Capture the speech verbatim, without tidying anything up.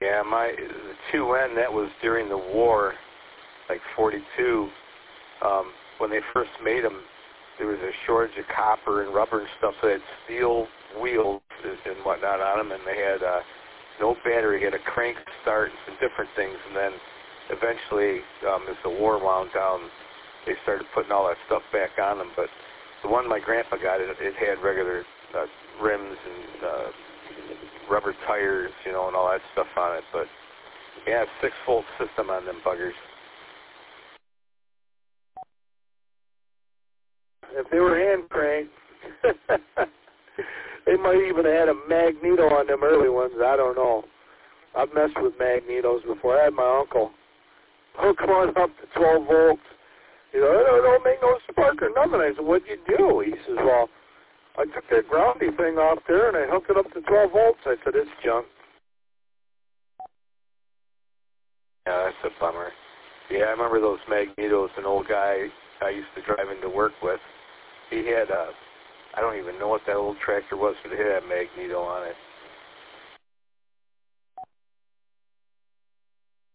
Yeah, my the two N, that was during the war, like forty-two. Um, when they first made them, there was a shortage of copper and rubber and stuff, so they had steel wheels and whatnot on them, and they had uh, no battery, they had a crank start and some different things, and then eventually, um, as the war wound down, they started putting all that stuff back on them. But the one my grandpa got, it, it had regular uh, rims and uh, rubber tires, you know, and all that stuff on it. But yeah, six-volt system on them buggers. If they were hand cranked, they might even have had a magneto on them early ones. I don't know. I've messed with magnetos before. I had my uncle hook one up to twelve volts. You know, it don't make no spark or nothing. I said, what'd you do? He says, well, I took that groundy thing off there and I hooked it up to twelve volts. I said, it's junk. Yeah, that's a bummer. Yeah, I remember those magnetos. An old guy I used to drive into work with, he had a, I don't even know what that old tractor was, but it had a magneto on it.